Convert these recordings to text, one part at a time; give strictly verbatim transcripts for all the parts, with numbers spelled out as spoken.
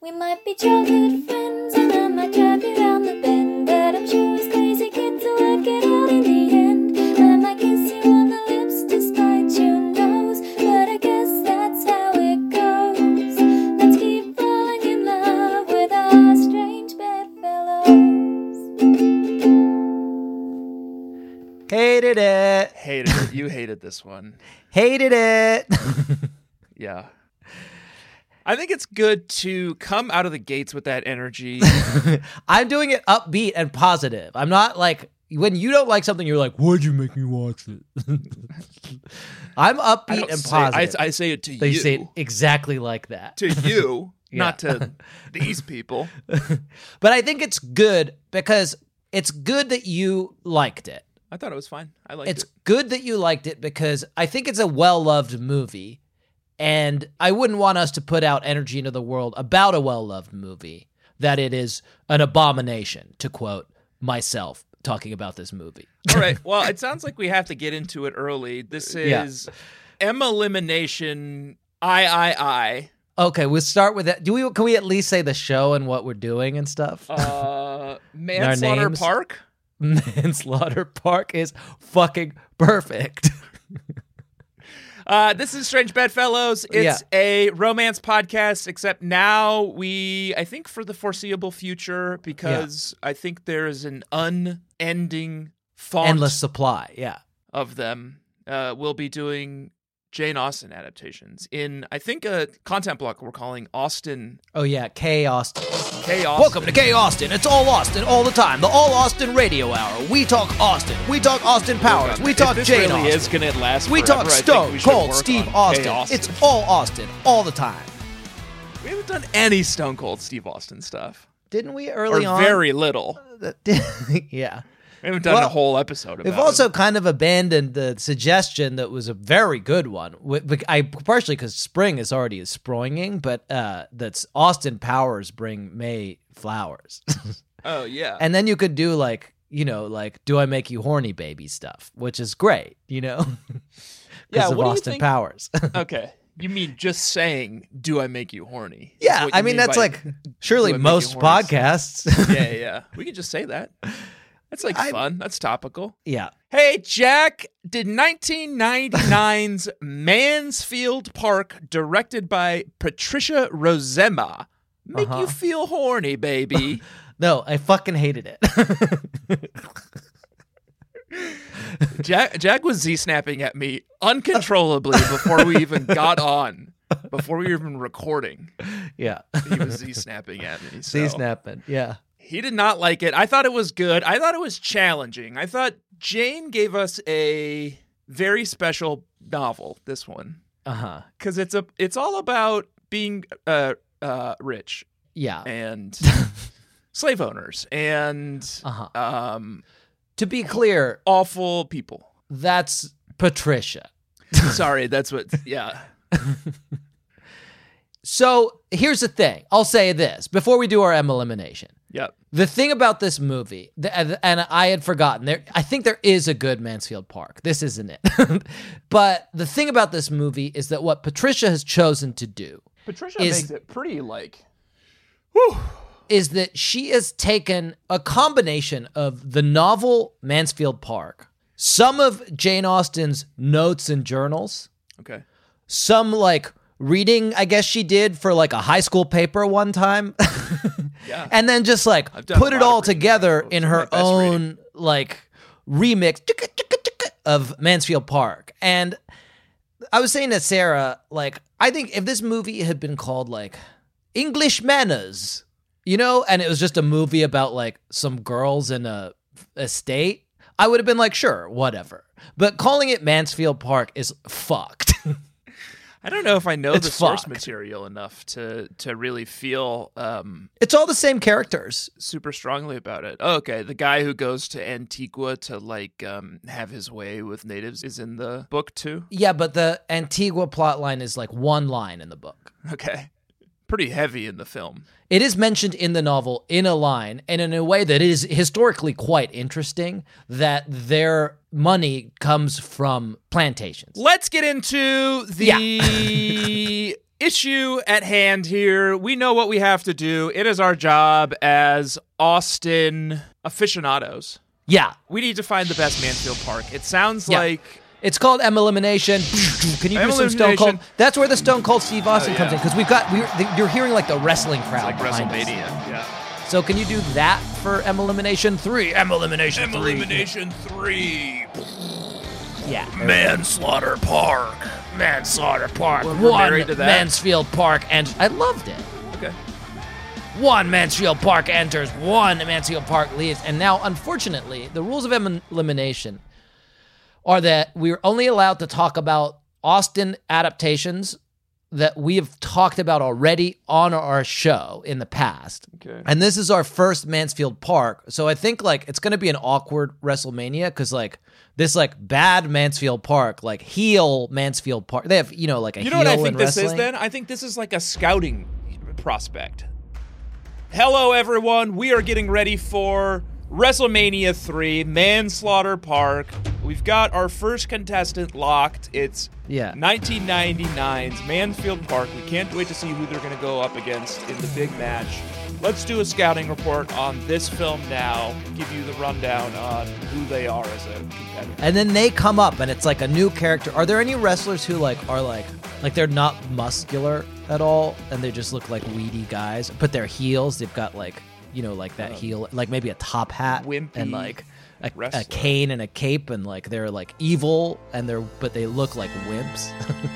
We might be childhood friends, and I might drive you round the bend, but I'm sure as crazy kids will work it out in the end. I might kiss you on the lips despite your nose, but I guess that's how it goes. Let's keep falling in love with our strange bedfellows. Hated it. Hated it. You hated this one. Hated it. Yeah. I think it's good to come out of the gates with that energy. I'm doing it upbeat and positive. I'm not like, when you don't like something, you're like, why'd you make me watch it? I'm I upbeat don't and say- positive. I, I say it to they you. say it exactly like that. To you, Yeah. not to these people. But I think it's good because it's good that you liked it. I thought it was fine. I liked It's it. good that you liked it because I think it's a well-loved movie, and I wouldn't want us to put out energy into the world about a well-loved movie that it is an abomination, to quote myself talking about this movie. All right. Well, it sounds like we have to get into it early. This Yeah. is M Elimination I I I. Okay, we'll start with that. Do we? Can we at least say the show and what we're doing and stuff? Uh, Manslaughter names? Park. Manslaughter Park is fucking perfect. Uh, this is Strange Bedfellows. It's a romance podcast, except now we, I think for the foreseeable future, because I think there is an unending font Endless supply, yeah. of them, uh, we'll be doing Jane Austen adaptations in, I think, a content block we're calling Austen. Oh yeah, K Austin. K Austin. Welcome to K Austin. It's all Austin all the time. The All Austin Radio Hour. We talk Austin. We talk Austin Powers. We talk if this Jane really Austen. is going to last We forever, talk I think Stone we should Cold work Steve on Austin. K Austin. It's all Austin all the time. We haven't done any Stone Cold Steve Austin stuff. Didn't we Or early on? very little. Yeah. We haven't done Well, a whole episode about We've it. also kind of abandoned the suggestion that was a very good one. Wi- bec- I partially because spring is already springing, but uh, that's Austin Powers bring May flowers, Oh, yeah. and then you could do like you know like do I make you horny baby stuff, which is great, you know, because Yeah, of what do you Austin think- Powers. Okay. You mean just saying, do I make you horny? That's Yeah, what you I mean that's by- like surely do I make most you horny? podcasts. Yeah, yeah. We can just say that. That's like I- fun. That's topical. Yeah. Hey, Jack, did nineteen ninety-nine's Mansfield Park, directed by Patricia Rozema, make Uh-huh. you feel horny, baby? No, I fucking hated it. Jack Jack was Z-snapping at me uncontrollably before we even got on, before we were even recording. Yeah. He was Z-snapping at me. So. See snapping. Yeah. He did not like it. I thought it was good. I thought it was challenging. I thought Jane gave us a very special novel, this one, Uh huh. because it's a it's all about being uh uh rich Yeah. and slave owners and Uh huh. um To be clear, awful people. that's Patricia. Sorry, that's what. Yeah. So here's the thing. I'll say this before we do our M elimination. Yep. The thing about this movie, the, and I had forgotten, there. I think there is a good Mansfield Park. This isn't it. But the thing about this movie is that what Patricia has chosen to do Patricia Is- makes it pretty like. Whew. is that she has taken a combination of the novel Mansfield Park, some of Jane Austen's notes and journals, Okay. some like reading, I guess she did for like a high school paper one time. Yeah. And then just like I've done put a it lot all of reading. together Those in are her my best own reading. like remix of Mansfield Park. And I was saying to Sarah, like, I think if this movie had been called like English Manners, you know, and it was just a movie about like some girls in a estate, I would have been like, sure, whatever. But calling it Mansfield Park is fucked. I don't know if I know It's the source fucked. material enough to to really feel um, It's all the same characters. super strongly about it. Oh, okay, the guy who goes to Antigua to like um, have his way with natives is in the book too. Yeah, but the Antigua plotline is like one line in the book. Okay, pretty heavy in the film. It is mentioned in the novel in a line and in a way that is historically quite interesting, that their money comes from plantations. Let's get into the issue at hand here. We know what we have to do. It is our job as Austin aficionados. Yeah. We need to find the best Mansfield Park. It sounds Yeah. like... It's called M Elimination. Can you do some Stone Cold? Elimination. That's where the Stone Cold Steve Austin Oh, comes yeah. in, because we've got we're, you're hearing like the wrestling crowd like behind us. WrestleMania. Yeah. So can you do that for M Elimination three? M Elimination M three. Elimination three. Yeah. Manslaughter Park. Manslaughter Park. We're- we're One married to that. Mansfield Park, and I loved it. Okay. One Mansfield Park enters, one Mansfield Park leaves, and now, unfortunately, the rules of M Elimination are that we're only allowed to talk about Austin adaptations that we have talked about already on our show in the past. Okay. And this is our first Mansfield Park. So I think like it's going to be an awkward WrestleMania because like this like bad Mansfield Park, like heel Mansfield Park. They have, you know, like a You know heel what I think in this wrestling. is then? I think this is like a scouting prospect. Hello, everyone. We are getting ready for WrestleMania three, Manslaughter Park. We've got our first contestant locked. It's Yeah. nineteen ninety-nine's Mansfield Park. We can't wait to see who they're going to go up against in the big match. Let's do a scouting report on this film now, give you the rundown on who they are as a competitor. And then they come up and it's like a new character. Are there any wrestlers who like are like like they're not muscular at all and they just look like weedy guys, but they're heels? They've got like, you know, like that heel, like maybe a top hat wimpy and like a, wrestler. a cane and a cape, and like they're like evil and they're but they look like wimps.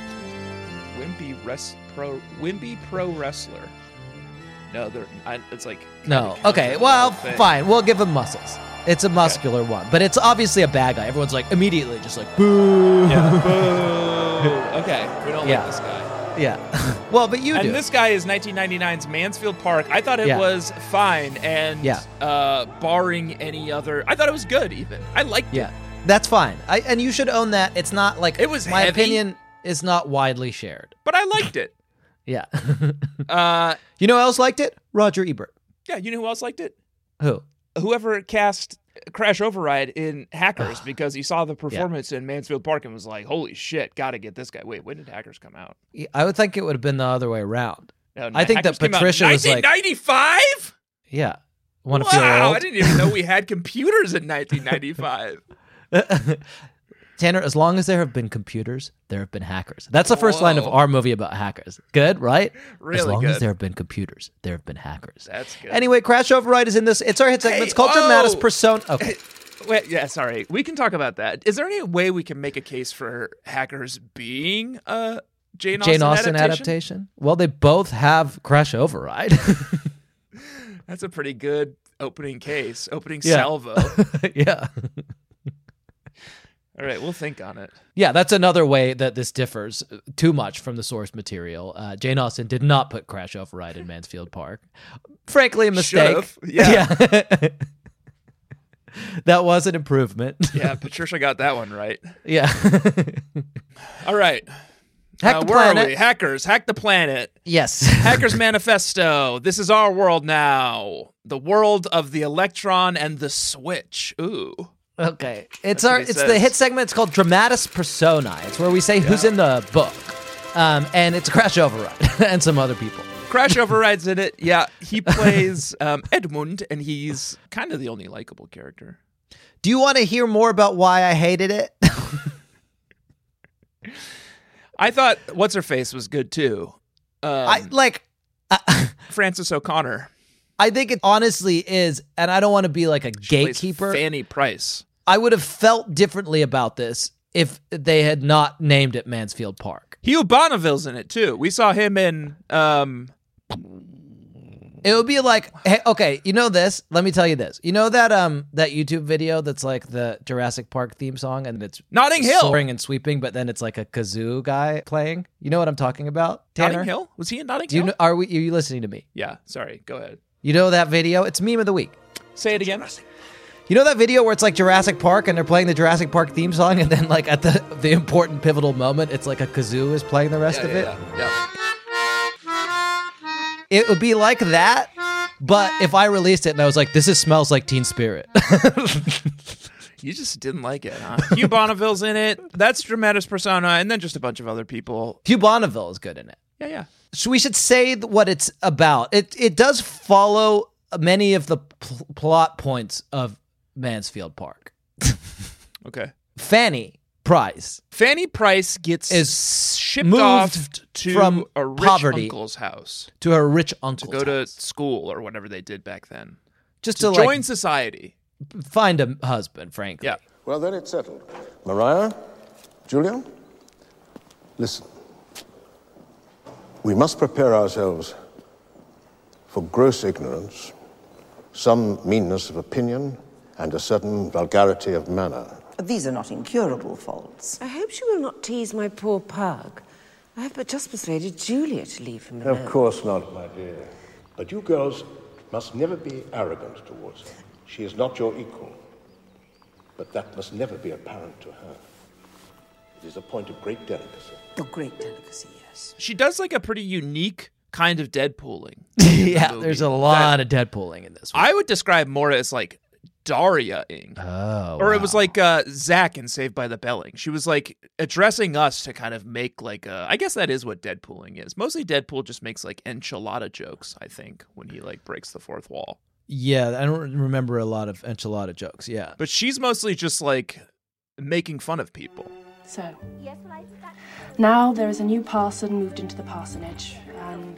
Wimpy res- pro Wimpy pro wrestler. No, they're I, it's like No. kinda Okay. counter the Well, whole thing. fine. We'll give him muscles. It's a muscular one, but it's obviously a bad guy. Everyone's like immediately just like boo. Yeah. Boo. Okay, we don't Yeah. like this guy. Yeah. Well, but you And do. this guy is nineteen ninety-nine's Mansfield Park. I thought it Yeah. was fine, and Yeah. uh, barring any other, I thought it was good. Even I liked Yeah, it. that's fine. I and you should own that. It's not like It was my heavy. opinion is not widely shared. But I liked it. Yeah. Uh, You know who else liked it? Roger Ebert. yeah, you know who else liked it? Who? Whoever cast Crash Override in Hackers, because he saw the performance in Mansfield Park and was like, "Holy shit, gotta get this guy." Wait, when did Hackers come out? I would think it would have been the other way around. No, I think that Hackers came out Patricia was like- nineteen ninety-five. Yeah. Want to feel Wow, old? I didn't even know we had computers in nineteen ninety-five. Tanner, as long as there have been computers, there have been hackers. That's the first line of Whoa. our movie about hackers. Good, right? As Really long as good. there have been computers, there have been hackers. That's good. Anyway, Crash Override is in this. It's our hit segment. Hey, it's called oh! Dramatis Persona. Okay. Wait, yeah, sorry. We can talk about that. Is there any way we can make a case for Hackers being a Jane Austen, Jane Austen adaptation? adaptation? Well, they both have Crash Override. That's a pretty good opening case, opening Yeah. salvo. Yeah. All right, we'll think on it. Yeah, that's another way that this differs too much from the source material. Uh, Jane Austen did not put Crash Override in Mansfield Park. Frankly, a mistake. Should've. Yeah. Yeah. That was an improvement. Yeah, Patricia got that one right. Yeah. All right. Hack Uh, the where are planet. we? Hackers, hack the planet. Yes. Hackers Manifesto. This is our world now. The world of the electron and the switch. Ooh. Okay. It's That's what our he it's says. the hit segment. It's called Dramatis Personae. It's where we say who's in the book. Um, and it's Crash Override and some other people. Crash Override's in it. Yeah, he plays um, Edmund, and he's kind of the only likable character. Do you want to hear more about why I hated it? I thought What's Her Face was good too. Um, I like I, Frances O'Connor. I think it honestly is, and I don't want to be like a Plays gatekeeper. Fanny Price. I would have felt differently about this if they had not named it Mansfield Park. Hugh Bonneville's in it too. We saw him in. Um, It would be like, hey, okay, you know this? Let me tell you this. You know that um that YouTube video that's like the Jurassic Park theme song and it's Notting Hill. soaring and sweeping, but then it's like a kazoo guy playing? You know what I'm talking about, Tanner? Notting Hill? Was he in Notting Do you Hill? know, are we? Are you listening to me? Yeah. Sorry. Go ahead. You know that video? It's meme of the week. Say it again. You know that video where it's like Jurassic Park and they're playing the Jurassic Park theme song, and then like at the the important pivotal moment, it's like a kazoo is playing the rest Yeah, of yeah, it. yeah, yeah. It would be like that, but if I released it and I was like, "This is smells like Teen Spirit." You just didn't like it, huh? Hugh Bonneville's in it. That's Dramatis Persona, and then just a bunch of other people. Hugh Bonneville is good in it. Yeah, yeah. So we should say what it's about. It it does follow many of the pl- plot points of Mansfield Park. Okay. Fanny Price Fanny Price gets is shipped moved off to from a rich poverty uncle's house to her rich to uncle go to school or whatever they did back then. just To to, join like society. find a husband, frankly. Yeah. Well, then it's settled. Mariah, Julia, listen. We must prepare ourselves for gross ignorance, some meanness of opinion, and a certain vulgarity of manner. These are not incurable faults. I hope she will not tease my poor pug. I have but just persuaded Julia to leave him alone. Of course not, my dear. But you girls must never be arrogant towards her. She is not your equal. But that must never be apparent to her. It is a point of great delicacy. Oh, great delicacy, yes. She does like a pretty unique kind of Deadpooling. Yeah, movie there's a lot that of Deadpooling in this one. I would describe more as like Daria-ing. oh, Or it was wow. like uh, Zach in Saved by the Belling. She was like addressing us to kind of make like a. I guess that is what Deadpooling is. Mostly Deadpool just makes like enchilada jokes, I think, when he like breaks the fourth wall. Yeah, I don't remember a lot of enchilada jokes. Yeah. But she's mostly just like making fun of people. So, now there is a new parson moved into the parsonage, and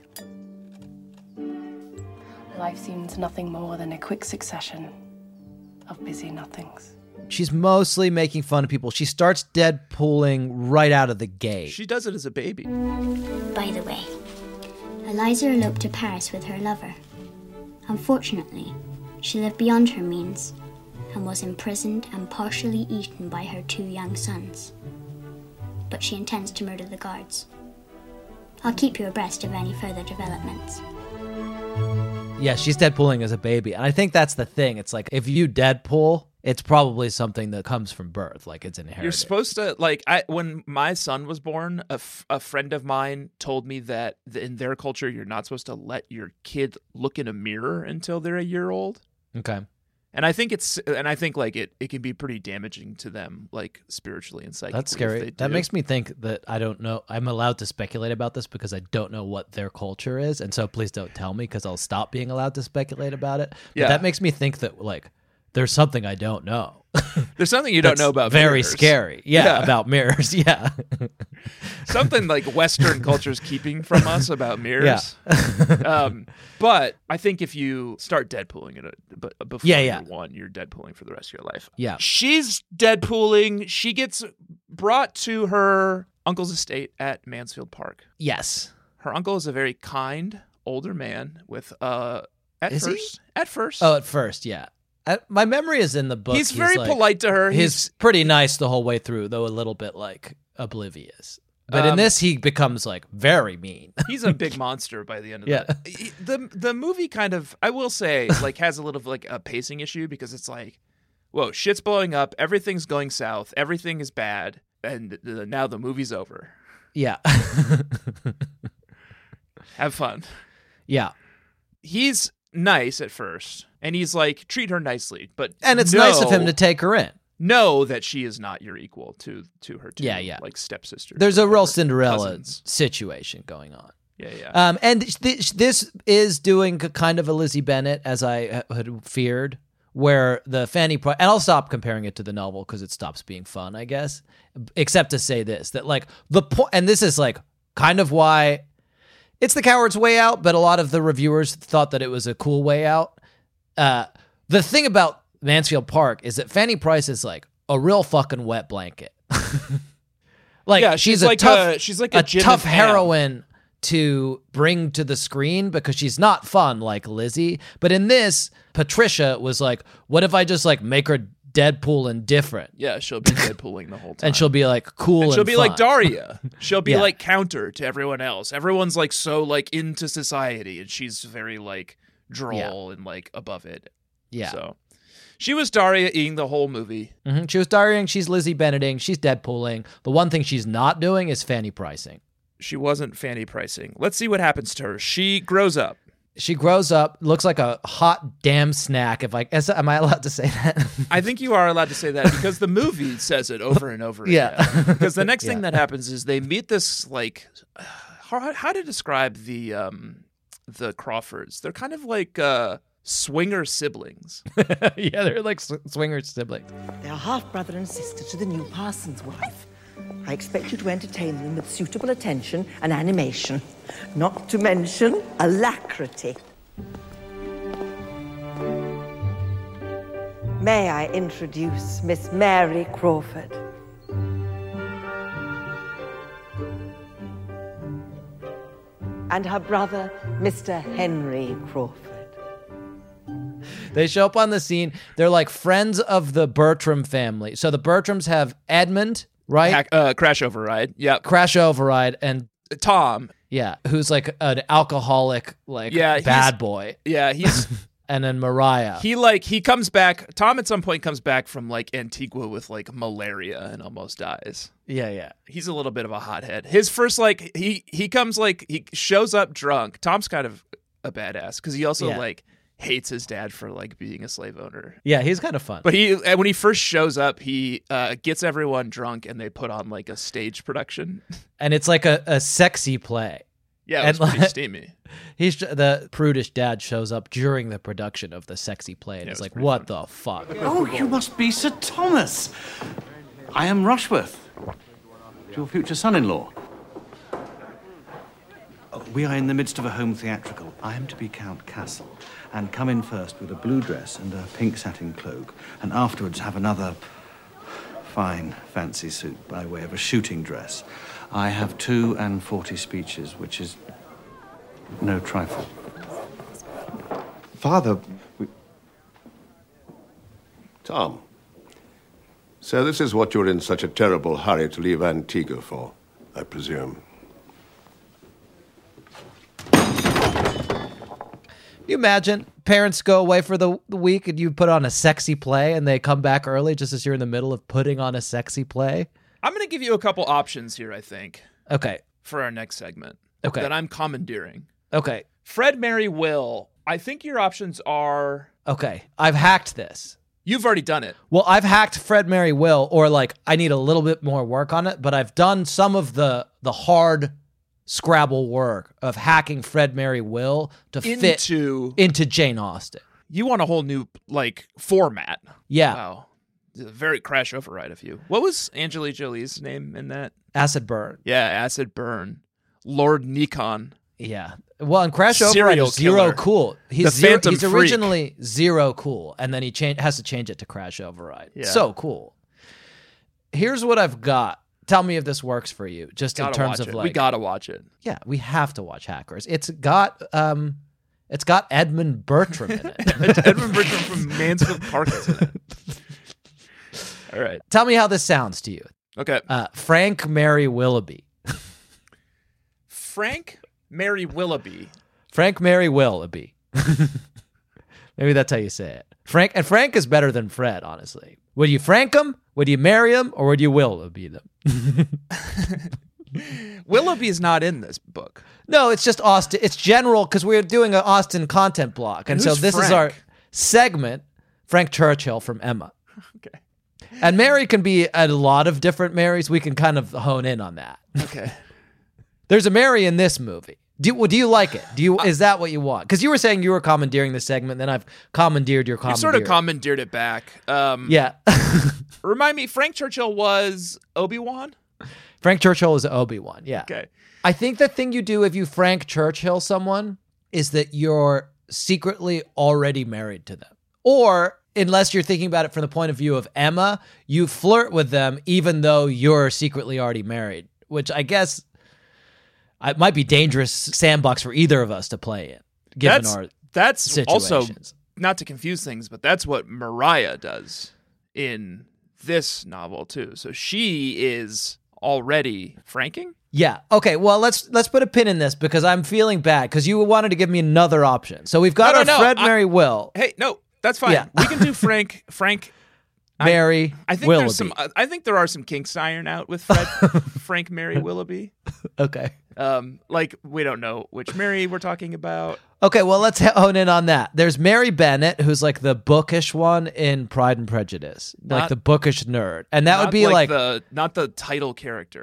life seems nothing more than a quick succession of busy nothings. She's mostly making fun of people. She starts Deadpooling right out of the gate. She does it as a baby. By the way, Eliza eloped to Paris with her lover. Unfortunately, she lived beyond her means and was imprisoned and partially eaten by her two young sons. But she intends to murder the guards. I'll keep you abreast of any further developments. Yeah, she's Deadpooling as a baby. And I think that's the thing. It's like, if you Deadpool, it's probably something that comes from birth. Like, it's inherited. You're supposed to, like, I when my son was born, a, f- a friend of mine told me that th- in their culture, you're not supposed to let your kid look in a mirror until they're a year old. Okay. And I think it's, and I think like it, it can be pretty damaging to them, like spiritually and psychically. That's if scary. they That do. makes me think that I don't know. I'm allowed to speculate about this because I don't know what their culture is. And so please don't tell me because I'll stop being allowed to speculate about it. But Yeah. that makes me think that, like, there's something I don't know. There's something you don't That's know about very mirrors. scary. Yeah, Yeah. about mirrors. Yeah. Something like Western culture's keeping from us about mirrors. um, but I think if you start Deadpooling it uh, b- before Yeah, yeah. you're one, you're Deadpooling for the rest of your life. Yeah. She's Deadpooling. She gets brought to her uncle's estate at Mansfield Park. Yes. Her uncle is a very kind older man with uh at Is he? first at first Oh, at first, yeah. I, my memory is in the book. he's very like- polite to her. He's He's pretty nice the whole way through, though a little bit like oblivious. But in Um, this, he becomes like very mean. he's a big monster by the end of Yeah. the the the movie kind of, I will say, like has a little of like a pacing issue because it's like, whoa, shit's blowing up, everything's going south, everything is bad, and the, now the movie's over. Yeah. Have fun. Yeah. He's nice at first, and he's like, treat her nicely, but And it's know, nice of him to take her in. know that she is not your equal to to her two, Yeah, yeah. like stepsisters. There's or a real whatever, Cinderella cousins. situation going on. Yeah, yeah. Um, and th- this is doing k- kind of a Lizzie Bennett, as I uh, had feared, where the Fanny Price, and I'll stop comparing it to the novel because it stops being fun, I guess, except to say this, that like the point, and this is like kind of why it's the coward's way out, but a lot of the reviewers thought that it was a cool way out. Uh, the thing about Mansfield Park is that Fanny Price is like a real fucking wet blanket. Like, Yeah, she's, she's a like tough, a- she's like a Jim tough and Pam. heroine to bring to the screen because she's not fun like Lizzie. But in this, Patricia was like, what if I just like make her Deadpool and different? Yeah, she'll be Deadpooling the whole time. And she'll be like cool and, And she'll be fun. like Daria. She'll be Yeah. like counter to everyone else. Everyone's like so like into society, and she's very like droll and like above it. Yeah. So she was Daria eating the whole movie. Mhm. She was Dariaing, she's Lizzie Bennetting, she's Deadpooling. The one thing she's not doing is Fanny Pricing. She wasn't Fanny Pricing. Let's see what happens to her. She grows up. She grows up, looks like a hot damn snack. If I is, am I allowed to say that? I think you are allowed to say that because the movie says it over and over Yeah. again. Because the next thing Yeah. that happens is they meet this like how, how to describe the um the Crawfords. They're kind of like uh, swinger siblings. Yeah, they're like sw- swinger siblings. They're half brother and sister to the new parson's wife. I expect you to entertain them with suitable attention and animation, not to mention alacrity. May I introduce Miss Mary Crawford? And her brother, Mister Henry Crawford. They show up on the scene. They're like friends of the Bertram family. So the Bertrams have Edmund, right? Hack, uh, Crash Override. Yep. Crash Override, and Tom. yeah, who's like an alcoholic, like Yeah, bad he's- boy. Yeah, he's And then Mariah. he like he comes back. Tom at some point comes back from like Antigua with like malaria and almost dies. yeah, yeah. He's a little bit of a hothead. His first like he he comes like he shows up drunk. Tom's kind of a badass because he also Yeah. like hates his dad for like being a slave owner. Yeah, he's kind of fun. But he and when he first shows up, he uh, gets everyone drunk and they put on like a stage production. And it's like a, a sexy play. Yeah, it was And, pretty like, steamy. He's the prudish dad shows up during the production of the sexy play and Yeah, is it was like, pretty what the fuck? Oh, you must be Sir Thomas. I am Rushworth, your future son-in-law. Oh, we are in the midst of a home theatrical. I am to be Count Castle, and come in first with a blue dress and a pink satin cloak, and afterwards have another fine fancy suit by way of a shooting dress. I have two and forty speeches, which is no trifle. Father, we... Tom, so this is what you're in such a terrible hurry to leave Antigua for, I presume. You imagine parents go away for the the week and you put on a sexy play and they come back early just as you're in the middle of putting on a sexy play? I'm going to give you a couple options here, I think, Okay. for our next segment. Okay. That I'm commandeering. Okay. Fred, Mary, Will. I think your options are. Okay. I've hacked this. You've already done it. Well, I've hacked Fred, Mary, Will, or like I need a little bit more work on it, but I've done some of the the hard Scrabble work of hacking Fred, Mary, Will to fit Into. into Jane Austen. You want a whole new like format. Yeah. Wow. It's a very Crash Override of you. What was Angelina Jolie's name in that? Acid burn. Yeah, Acid Burn. Lord Nikon. Yeah. Well, and Crash Serial Override is zero killer. cool. He's The zero, Phantom he's Freak. originally zero cool, and then he change, has to change it to Crash Override. Yeah. So cool. Here's what I've got. Tell me if this works for you, just in Gotta terms watch of it. like, we gotta watch it. yeah, we have to watch Hackers. It's got, um, it's got Edmund Bertram in it. Edmund Bertram from Mansfield Park is in it. All right. Tell me how this sounds to you. Okay. Uh, Frank Mary Willoughby. Frank Mary Willoughby. Frank Mary Willoughby. Maybe that's how you say it. Frank and Frank is better than Fred, honestly. Would you Frank him? Would you marry him? Or would you Willoughby them? Willoughby is not in this book. No, it's just Austin. It's general because we're doing an Austin content block. And so Who's this is our Frank? segment, Frank Churchill from Emma. Okay. And Mary can be a lot of different Marys. We can kind of hone in on that. Okay. There's a Mary in this movie. Do you, do you like it? Do you is that what you want? Because you were saying you were commandeering the segment, then I've commandeered your You commandeer. sort of commandeered it back. Um, Yeah. Remind me, Frank Churchill was Obi-Wan? Frank Churchill is Obi-Wan. Yeah. Okay. I think the thing you do if you Frank Churchill someone is that you're secretly already married to them. Or unless you're thinking about it from the point of view of Emma, you flirt with them even though you're secretly already married, which I guess it might be dangerous sandbox for either of us to play in, given That's, our that's also, situations. not to confuse things, but that's what Mariah does in this novel too. So she is already franking? Yeah. Okay. Well, let's let's put a pin in this because I'm feeling bad because you wanted to give me another option. So we've got No, our no, no, Fred, I- Mary, Will, Hey, no, that's fine. Yeah. We can do Frank. Frank. I- Mary, I think Willoughby. there's some. I think there are some kinks to iron out with Fred, Frank, Mary, Willoughby. Okay. Um, like we don't know which Mary we're talking about. Okay, well, let's hone in on that. There's Mary Bennett, who's like the bookish one in Pride and Prejudice, like Not- the bookish nerd, and that would Not be like, the not the title character.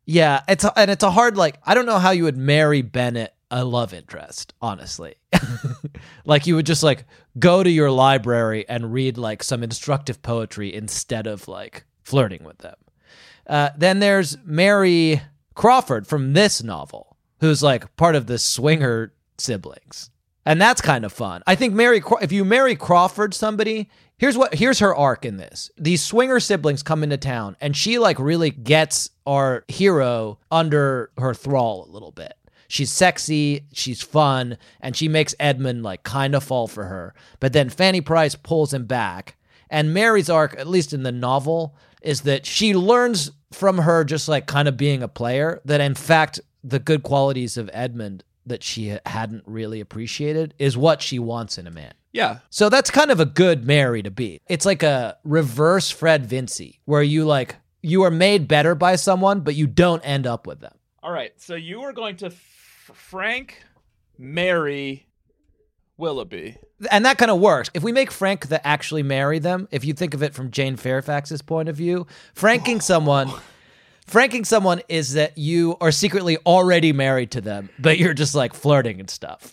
Yeah, it's a, and it's a hard, like, I don't know how you would marry Bennett a love interest, honestly. Like, you would just, like, go to your library and read, like, some instructive poetry instead of, like, flirting with them. Uh, then there's Mary Crawford from this novel, who's, like, part of the swinger siblings. And that's kind of fun. I think Mary, if you marry Crawford somebody, here's what here's her arc in this. These swinger siblings come into town, and she like really gets our hero under her thrall a little bit. She's sexy, she's fun, and she makes Edmund like kind of fall for her. But then Fanny Price pulls him back. And Mary's arc, at least in the novel, is that she learns from her just like kind of being a player that in fact the good qualities of Edmund that she hadn't really appreciated is what she wants in a man. Yeah. So that's kind of a good Mary to be. It's like a reverse Fred Vincy, where you like, you are made better by someone, but you don't end up with them. All right. So you are going to f- Frank, Mary, Willoughby. And that kind of works. If we make Frank the actually marry them, if you think of it from Jane Fairfax's point of view, franking someone... Franking someone is that you are secretly already married to them, but you're just like flirting and stuff.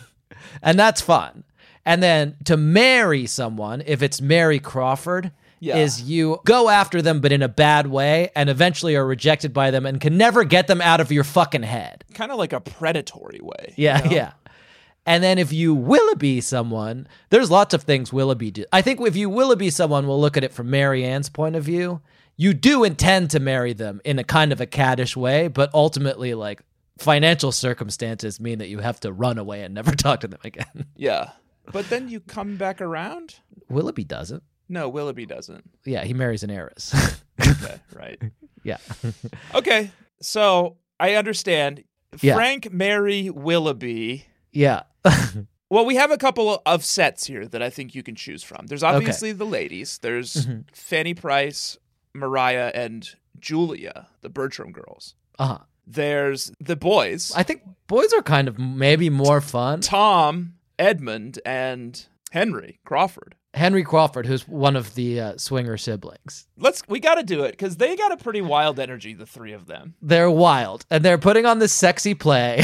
And that's fun. And then to marry someone, if it's Mary Crawford, yeah. is you go after them, but in a bad way, and eventually are rejected by them and can never get them out of your fucking head. Kind of like a predatory way. Yeah, you know? yeah. And then if you Willoughby someone, there's lots of things Willoughby do. I think if you Willoughby someone, we'll look at it from Mary Ann's point of view. You do intend to marry them in a kind of a caddish way, but ultimately, like, financial circumstances mean that you have to run away and never talk to them again. Yeah. But then you come back around? Willoughby doesn't. No, Willoughby doesn't. Yeah, he marries an heiress. Okay, right. Yeah. Okay, so I understand. Yeah. Frank, Mary, Willoughby. Yeah. Well, we have a couple of sets here that I think you can choose from. There's obviously okay. the ladies. There's mm-hmm. Fanny Price, Mariah, and Julia, the Bertram girls. Uh-huh. There's the boys. I think boys are kind of maybe more fun. Tom, Edmund, and Henry Crawford. Henry Crawford, who's one of the uh, swinger siblings. Let's we got to do it because they got a pretty wild energy, the three of them. They're wild, and they're putting on this sexy play.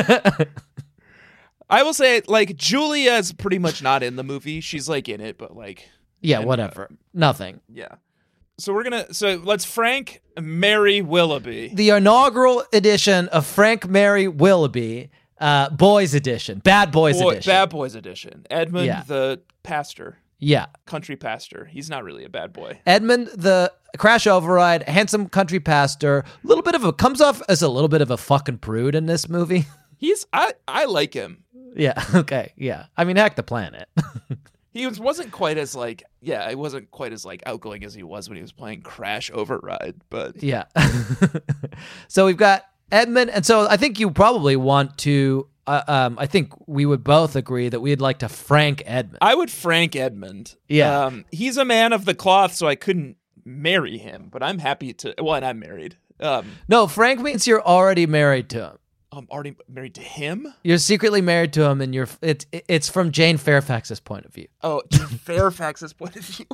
I will say, like, Julia's pretty much not in the movie. She's like in it, but like, yeah, and, whatever, uh, nothing. Yeah. So we're gonna so let's Frank, Mary, Willoughby. The inaugural edition of Frank, Mary, Willoughby, uh, Boys Edition, Bad Boys Boy, Edition, Bad Boys Edition. Edmund, yeah. the pastor. Yeah. Country pastor. He's not really a bad boy. Edmund, the crash override, handsome country pastor, a little bit of a, comes off as a little bit of a fucking prude in this movie. He's, I, I like him. Yeah, okay, yeah. I mean, heck the planet. He was, wasn't quite as like, yeah, he wasn't quite as like outgoing as he was when he was playing Crash Override, but. Yeah. So we've got Edmund, and so I think you probably want to, Uh, um, I think we would both agree that we'd like to Frank Edmund. I would Frank Edmund. Yeah. Um, he's a man of the cloth, so I couldn't marry him, but I'm happy to. Well, and I'm married. Um, no, Frank means you're already married to him. I'm already married to him? You're secretly married to him, and you're it's it's from Jane Fairfax's point of view. Oh, Jane Fairfax's point of view.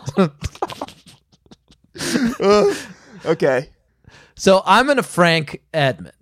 uh, okay. So I'm going to Frank Edmund.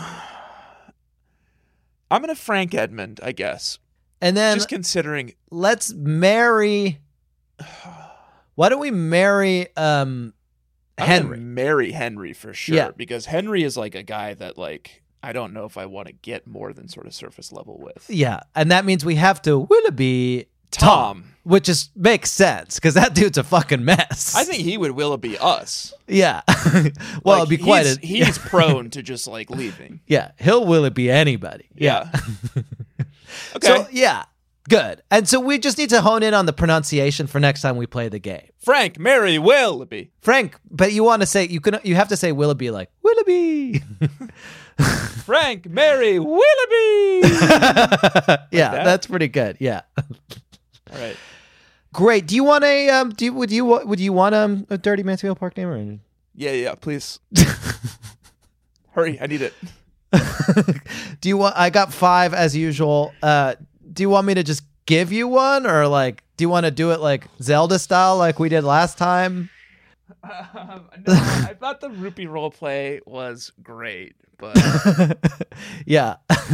I'm going to Frank Edmund, I guess. And then just considering, let's marry. Why don't we marry um, Henry? I'm marry Henry for sure, yeah. because Henry is like a guy that like I don't know if I want to get more than sort of surface level with. Yeah, and that means we have to Willoughby Tom, Tom. which is makes sense because that dude's a fucking mess. I think he would Willoughby us. Yeah, well, like, it'd be quite. He's, a, he's yeah. prone to just like leaving. Yeah, he'll Willoughby anybody. Yeah. yeah. Okay. So yeah, good. And so we just need to hone in on the pronunciation for next time we play the game. Frank, Mary, Willoughby. Frank, but you want to say you can you have to say Willoughby like Willoughby. Frank, Mary, Willoughby. Yeah, like that? That's pretty good. Yeah. All right. Great. Do you want a um? Do you, would you would you want um, a Dirty Mansfield Park name or? Yeah, yeah. Please. Hurry! I need it. Do you want? I got five as usual. Uh, do you want me to just give you one, or like, do you want to do it like Zelda style, like we did last time? Um, no, I thought the rupee role play was great, but yeah.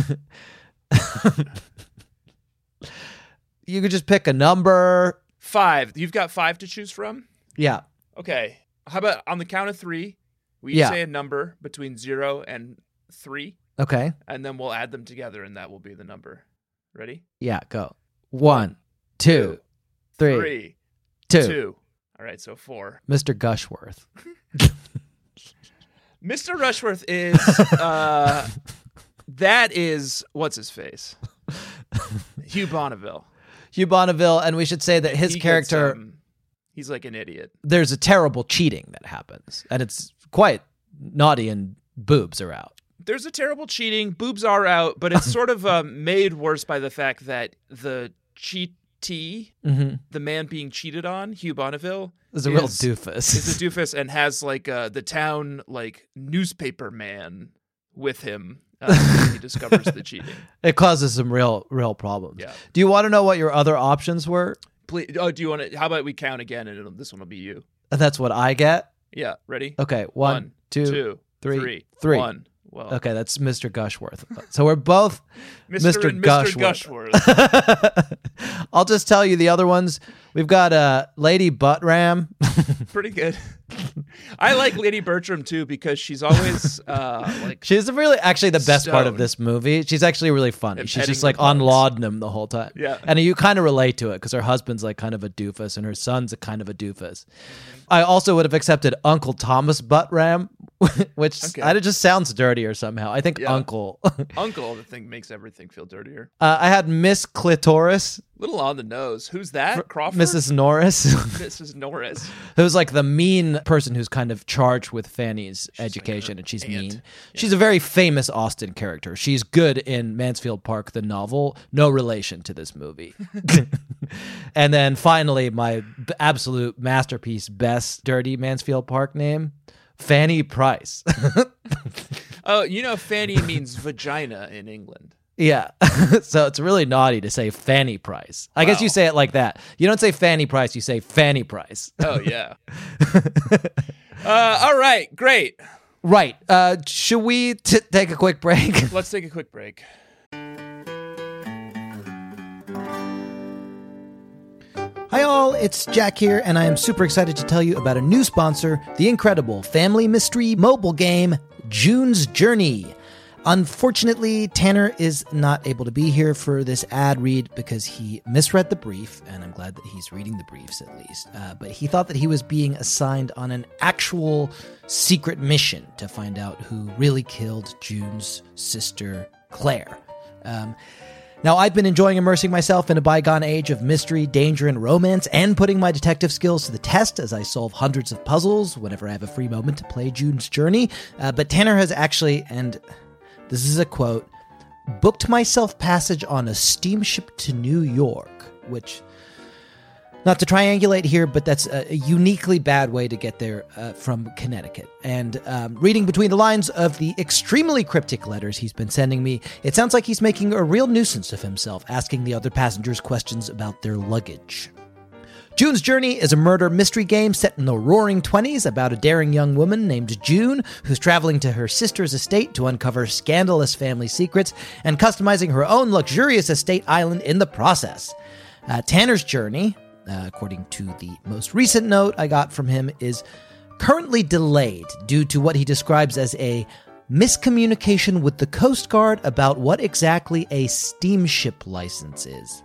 You could just pick a number. Five. You've got five to choose from? Yeah. Okay. How about on the count of three, we Yeah. say a number between zero and three, Okay. and then we'll add them together, and that will be the number. Ready? Yeah, go. One, two, three, Three. two. Two. All right, so four. Mister Gushworth. Mister Rushworth is, uh, that is, what's his face? Hugh Bonneville. Hugh Bonneville, and we should say that his He gets, character, um, he's like an idiot. there's a terrible cheating that happens, and it's quite naughty, and boobs are out. There's a terrible cheating. Boobs are out, but it's sort of uh, made worse by the fact that the cheatee, Mm-hmm. the man being cheated on, Hugh Bonneville, Is a real doofus. Is a doofus and has like uh, the town like newspaper man with him uh, when he discovers the cheating. It causes some real, real problems. Yeah. Do you want to know what your other options were? Please, oh, do you want to? How about we count again, and it'll, this one will be you. That's what I get. Yeah, ready? Okay, one, One, two, two, three, three, three. one. Well, Okay, that's Mister Gushworth. So we're both Mister Mister and Mister Gushworth. Gushworth. I'll just tell you the other ones. We've got uh, Lady Buttram. Pretty good. I like Lady Bertram too because she's always uh, like She's really actually the best part of Stoned. this movie. She's actually really funny. And She's petting just like the on pugs. laudanum the whole time. Yeah. And you kind of relate to it because her husband's like kind of a doofus and her son's a kind of a doofus. I also would have accepted Uncle Thomas Buttram, which Okay. I, it just sounds dirtier somehow. I think Yeah. Uncle. Uncle. The thing makes everything feel dirtier. uh, I had Miss Clitoris, Little on the nose. Who's that? Crawford. Missus Norris, Missus Norris. who's like the mean person who's kind of charged with Fanny's education, and she's mean. She's a very famous Austen character. She's good in Mansfield Park, the novel. No relation to this movie. And then finally, my b- absolute masterpiece, best dirty Mansfield Park name, Fanny Price. Oh, you know, Fanny means vagina in England. Yeah. So it's really naughty to say Fanny Price. I guess Wow. you say it like that. You don't say Fanny Price, you say Fanny Price. Oh yeah. uh, all right, great. Right. Uh, should we t- take a quick break? Let's take a quick break. Hi all, it's Jack here, and I am super excited to tell you about a new sponsor, the incredible family mystery mobile game, June's Journey. Unfortunately, Tanner is not able to be here for this ad read because he misread the brief, and I'm glad that he's reading the briefs at least. Uh, but he thought that he was being assigned on an actual secret mission to find out who really killed June's sister, Claire. Um, Now, I've been enjoying immersing myself in a bygone age of mystery, danger, and romance, and putting my detective skills to the test as I solve hundreds of puzzles whenever I have a free moment to play June's Journey. Uh, but Tanner has actually, and this is a quote, booked myself passage on a steamship to New York, which, not to triangulate here, but that's a, a uniquely bad way to get there uh, from Connecticut. And um, reading between the lines of the extremely cryptic letters he's been sending me, it sounds like he's making a real nuisance of himself, asking the other passengers questions about their luggage. June's Journey is a murder mystery game set in the roaring twenties about a daring young woman named June who's traveling to her sister's estate to uncover scandalous family secrets and customizing her own luxurious estate island in the process. Uh, Tanner's journey, Uh, according to the most recent note I got from him, is currently delayed due to what he describes as a miscommunication with the Coast Guard about what exactly a steamship license is.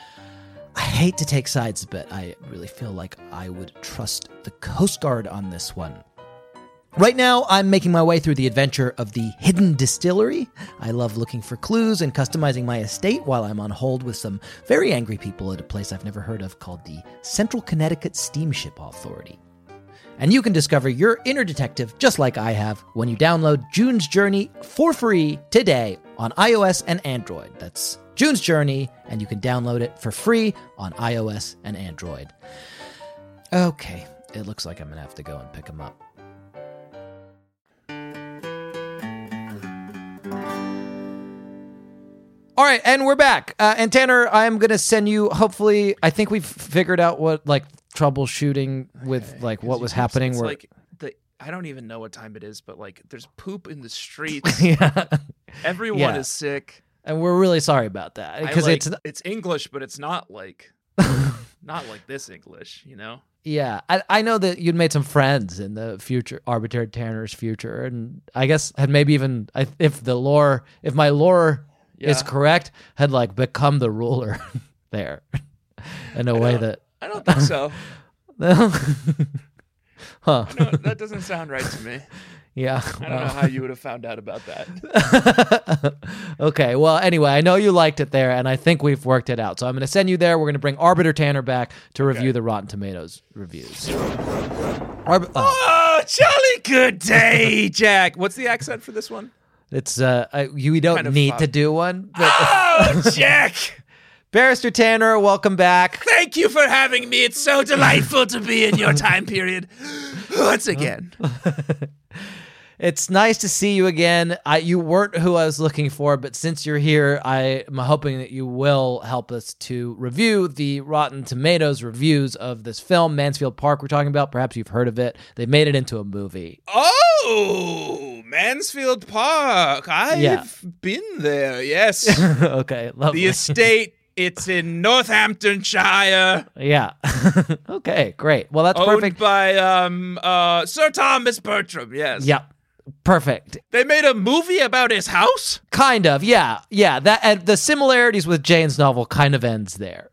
I hate to take sides, but I really feel like I would trust the Coast Guard on this one. Right now, I'm making my way through the adventure of the Hidden Distillery. I love looking for clues and customizing my estate while I'm on hold with some very angry people at a place I've never heard of called the Central Connecticut Steamship Authority. And you can discover your inner detective just like I have when you download June's Journey for free today on iOS and Android. That's June's Journey, and you can download it for free on iOS and Android. Okay, it looks like I'm going to have to go and pick them up. All right, and we're back. Uh, and Tanner, I'm going to send you, hopefully, I think we've figured out what, like, troubleshooting with Okay, like 'cause what you was keep- happening. It's Where like the I don't even know what time it is, but like there's poop in the streets. yeah, Everyone Yeah. is sick. and we're really sorry about that I because like- it's it's English, but it's not like not like this English, you know. yeah. I I know that you'd made some friends in the future, Arbitrary Tanner's future, and I guess had maybe even I, if the lore, if my lore is Yeah. correct, had like become the ruler there in a way don't- that. I don't think so. Huh. No, that doesn't sound right to me. Yeah. I don't know well. how you would have found out about that. Okay. Well, anyway, I know you liked it there, and I think we've worked it out. So I'm going to send you there. We're going to bring Arbiter Tanner back to review Okay. the Rotten Tomatoes reviews. Arb- oh, Oh, jolly good day, Jack. What's the accent for this one? it's uh, I, you we don't Kind of need fun. to do one. But Oh, Jack. Barrister Tanner, welcome back. Thank you for having me. It's so delightful to be in your time period once again. It's nice to see you again. I, you weren't who I was looking for, but since you're here, I am hoping that you will help us to review the Rotten Tomatoes reviews of this film, Mansfield Park, we're talking about. Perhaps you've heard of it. They made it into a movie. Oh, Mansfield Park. I've Yeah. been there, yes. Okay, lovely. The estate, it's in Northamptonshire. Yeah. Okay, great. Well, that's Owned perfect. by um uh Sir Thomas Bertram, yes. Yeah, perfect. They made a movie about his house? Kind of, yeah, yeah. That and the similarities with Jane's novel kind of ends there.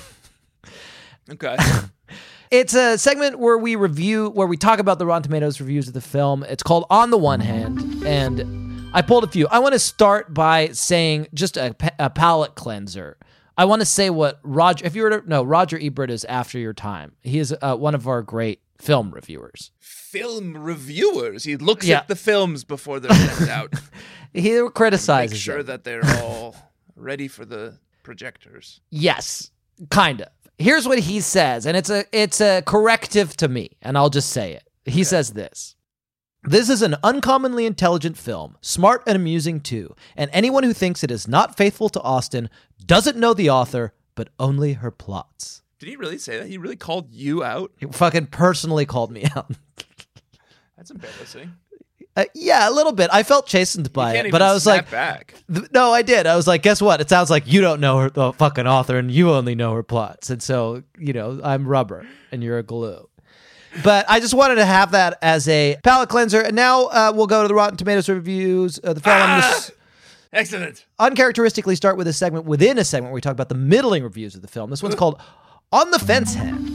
Okay. It's a segment where we review, where we talk about the Rotten Tomatoes reviews of the film. It's called On the One Hand, and I pulled a few. I want to start by saying just a, pa- a palate cleanser. I want to say what Roger, if you were to, no, Roger Ebert is after your time. He is uh, one of our great film reviewers. Film reviewers. He looks Yeah. at the films before they're sent out. He criticizes Make sure them. that they're all ready for the projectors. Yes, kind of. Here's what he says, and it's a it's a corrective to me, and I'll just say it. He says this. This is an uncommonly intelligent film, smart and amusing too, and anyone who thinks it is not faithful to Austen doesn't know the author, but only her plots. Did he really say that? He really called you out? He fucking personally called me out. That's embarrassing. Uh, yeah, a little bit. I felt chastened by You can't it, but even I was snap like, back. th- no, I did. I was like, guess what? It sounds like you don't know her, the fucking author, and you only know her plots. And so, you know, I'm rubber and you're a glue. But I just wanted to have that as a palate cleanser. And now uh, we'll go to the Rotten Tomatoes reviews of the film. I'm gonna s- Excellent. uncharacteristically start with a segment within a segment where we talk about the middling reviews of the film. This one's called On the Fence Hand.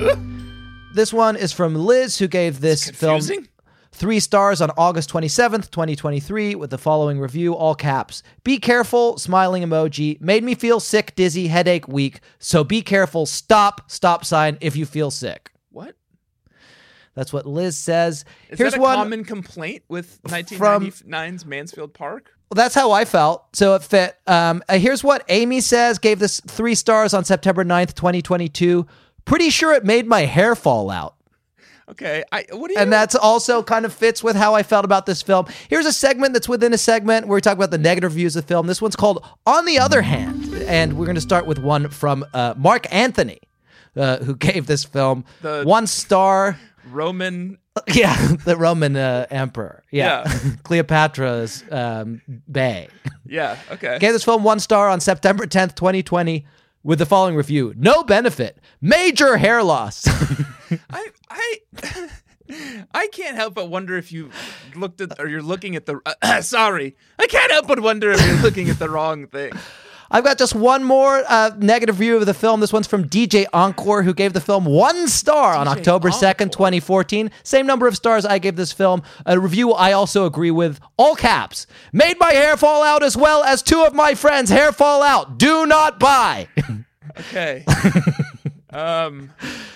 This one is from Liz, who gave this film Confusing. three stars on August twenty-seventh, twenty twenty-three, with the following review, all caps. Be careful, smiling emoji. Made me feel sick, dizzy, headache, weak. So be careful, stop, stop sign if you feel sick. What? That's what Liz says. Is Here's that a one. common complaint with nineteen ninety-nine's Mansfield Park? Well, that's how I felt, so it fit. Um, uh, here's what Amy says. Gave this three stars on September ninth, twenty twenty-two. Pretty sure it made my hair fall out. Okay. I what do you And that's also kind of fits with how I felt about this film. Here's a segment that's within a segment where we talk about the negative reviews of the film. This one's called On the Other Hand. And we're going to start with one from uh, Mark Anthony, uh, who gave this film The- one star. Roman Yeah, the Roman uh, emperor. Yeah. Yeah. Cleopatra's um, bay. Yeah, okay. Gave this film one star on September tenth, twenty twenty, with the following review. No benefit. Major hair loss. I I I can't help but wonder if you looked at or you're looking at the uh, sorry. I can't help but wonder if you're looking at the wrong thing. I've got just one more uh, negative review of the film. This one's from D J Encore, who gave the film one star on D J October second, Encore. twenty fourteen. Same number of stars I gave this film. A review I also agree with. All caps. Made my hair fall out as well as two of my friends' hair fall out. Do not buy. Okay. um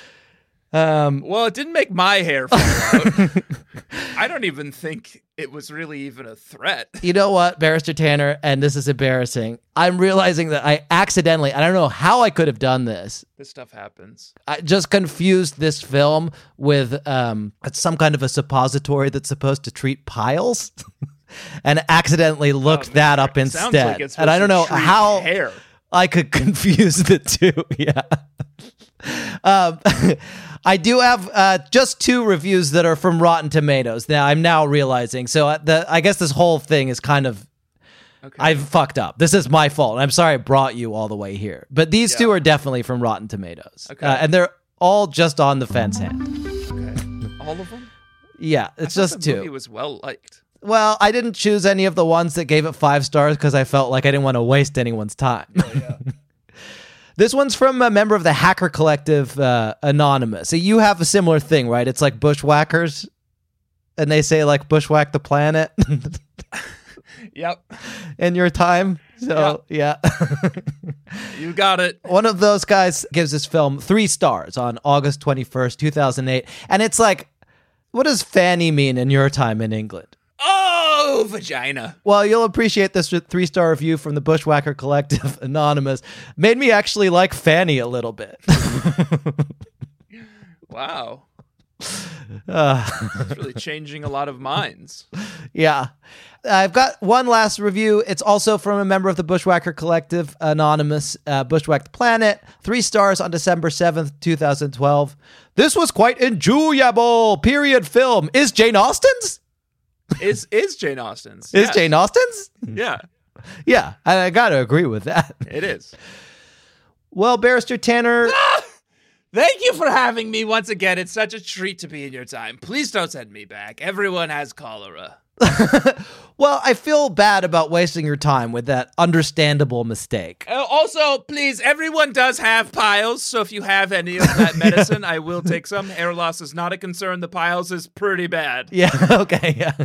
um, well, it didn't make my hair fall out. I don't even think it was really even a threat. You know what, Barrister Tanner, and this is embarrassing. I'm realizing that I accidentally, I don't know how I could have done this. This stuff happens. I just confused this film with um, some kind of a suppository that's supposed to treat piles, and accidentally looked Oh, that up it instead. sounds like it's and I don't know supposed to treat how. hair. I could confuse the two. Yeah. Um, I do have uh, just two reviews that are from Rotten Tomatoes. Now I'm now realizing. So uh, the I guess this whole thing is kind of okay. I've fucked up. This is my fault. I'm sorry I brought you all the way here. But these yeah. two are definitely from Rotten Tomatoes. Okay. Uh, and they're all just on the fence hand. Okay. All of them? Yeah, it's I just the two. Movie was well liked. Well, I didn't choose any of the ones that gave it five stars because I felt like I didn't want to waste anyone's time. Oh, yeah. This one's from a member of the Hacker Collective, uh, Anonymous. So you have a similar thing, right? It's like bushwhackers, and they say, like, bushwhack the planet. Yep. In your time. So, yep. yeah. You got it. One of those guys gives this film three stars on August twenty-first, two thousand eight. And it's like, what does fanny mean in your time in England? Oh, vagina. Well, you'll appreciate this three-star review from the Bushwhacker Collective, Anonymous. Made me actually like Fanny a little bit. Wow. Uh, it's really changing a lot of minds. Yeah. I've got one last review. It's also from a member of the Bushwhacker Collective, Anonymous, uh, Bushwhack the Planet. Three stars on December seventh, twenty twelve. This was quite enjoyable. Period film. Is Jane Austen's? Is is Jane Austen's. Is yes. Jane Austen's? Yeah. Yeah, I, I got to agree with that. It is. Well, Barrister Tanner... Ah! Thank you for having me once again. It's such a treat to be in your time. Please don't send me back. Everyone has cholera. Well, I feel bad about wasting your time with that understandable mistake. Uh, also, please, everyone does have piles, so if you have any of that medicine, I will take some. Hair loss is not a concern. The piles is pretty bad. Yeah, okay, yeah.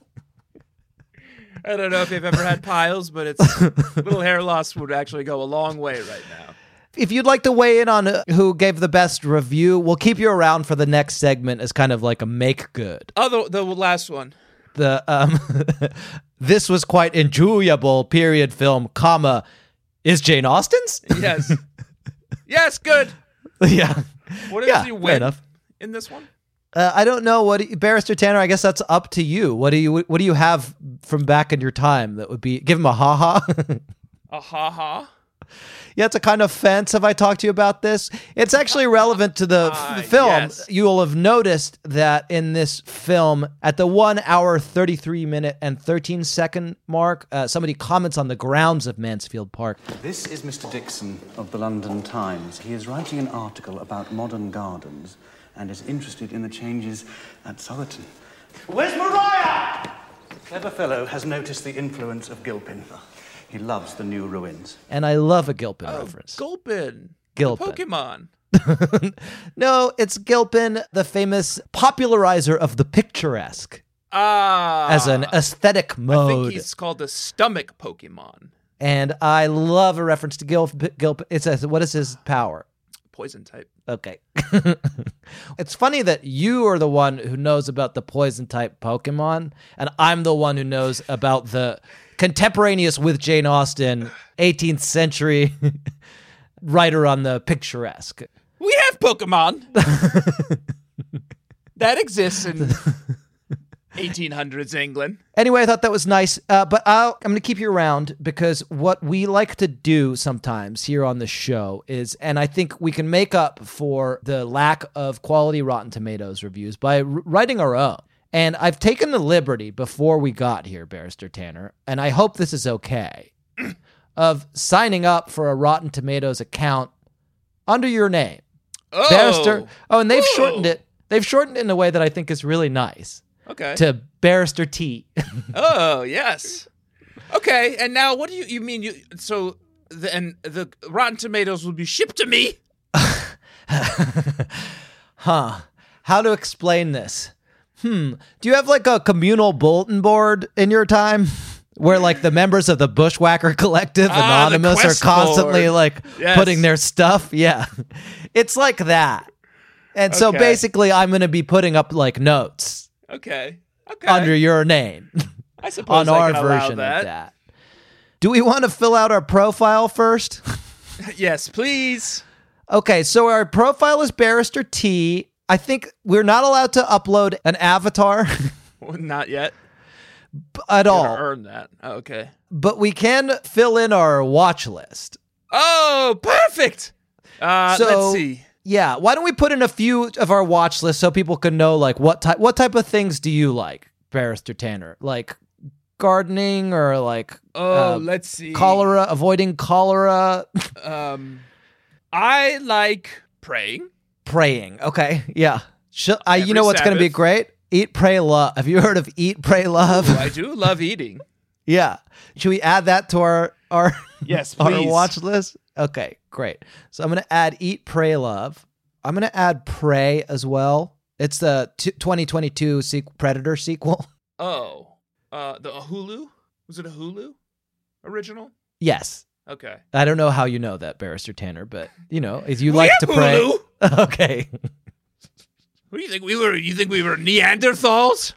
I don't know if you've ever had piles, but it's little hair loss would actually go a long way right now. If you'd like to weigh in on who gave the best review, we'll keep you around for the next segment as kind of like a make good. Oh, the, the last one. The um, this was quite enjoyable. Period film, comma, is Jane Austen's? Yes. Yes, good. Yeah. What does yeah, he fair win enough. in this one? Uh, I don't know. What do you, Barrister Tanner? I guess that's up to you. What do you What do you have from back in your time that would be? Give him a ha ha. A ha ha. Yeah, it's a kind of fence. Have I talked to you about this? It's actually relevant to the uh, f- film. Yes. You'll have noticed that in this film, at the one hour, thirty-three minute, and thirteen second mark, uh, somebody comments on the grounds of Mansfield Park. This is Mister Dixon of the London Times. He is writing an article about modern gardens and is interested in the changes at Southerton. Where's Mariah? The clever fellow has noticed the influence of Gilpin. He loves the new ruins. And I love a Gilpin oh, reference. Gilpin. Gilpin. The Pokemon. No, it's Gilpin, the famous popularizer of the picturesque. Ah. As an aesthetic mode. I think he's called the stomach Pokemon. And I love a reference to Gil- Gilpin. It says, what is his power? Poison type. Okay. It's funny that you are the one who knows about the poison type Pokemon, and I'm the one who knows about the contemporaneous with Jane Austen, eighteenth century writer on the picturesque. We have Pokemon. That exists in eighteen hundreds England. Anyway, I thought that was nice, uh, but I'll, I'm going to keep you around because what we like to do sometimes here on the show is, and I think we can make up for the lack of quality Rotten Tomatoes reviews by r- writing our own. And I've taken the liberty before we got here, Barrister Tanner, and I hope this is okay, of signing up for a Rotten Tomatoes account under your name. Oh. Barrister. Oh, and they've Ooh. shortened it. They've shortened it in a way that I think is really nice. Okay. To Barrister T. Oh, yes. Okay, and now what do you you mean you so the and the Rotten Tomatoes will be shipped to me? Huh. How to explain this? Hmm. Do you have like a communal bulletin board in your time where like the members of the Bushwhacker Collective, ah, Anonymous, are constantly board. like yes. putting their stuff? Yeah. It's like that. And so okay. basically I'm going to be putting up like notes. Okay. Okay. Under your name. I suppose on I our can allow version that. of that. Do we want to fill out our profile first? Yes, please. Okay, so our profile is Barrister T. I think we're not allowed to upload an avatar. Well, not yet. At all. Earn that. Oh, okay. But we can fill in our watch list. Oh, perfect. Uh, So- let's see. Yeah, why don't we put in a few of our watch lists so people can know like what type what type of things do you like, Barrister Tanner? Like gardening or like Oh, uh, let's see. cholera, avoiding cholera, Um, I like praying. praying. Okay, yeah. Sh- I, you Every know what's going to be Sabbath. great? Eat, pray, love. Have you heard of Eat, Pray, Love? I do love eating. Yeah. Should we add that to our our Yes, our please. watch list? Okay, great. So I'm going to add Eat, Pray, Love. I'm going to add Pray as well. It's the t- twenty twenty-two sequ- Predator sequel. Oh, uh, the a Hulu? Was it a Hulu original? Yes. Okay. I don't know how you know that, Barrister Tanner, but you know, if you We like have to pray. Hulu. Okay. What do you think we were? You think we were Neanderthals?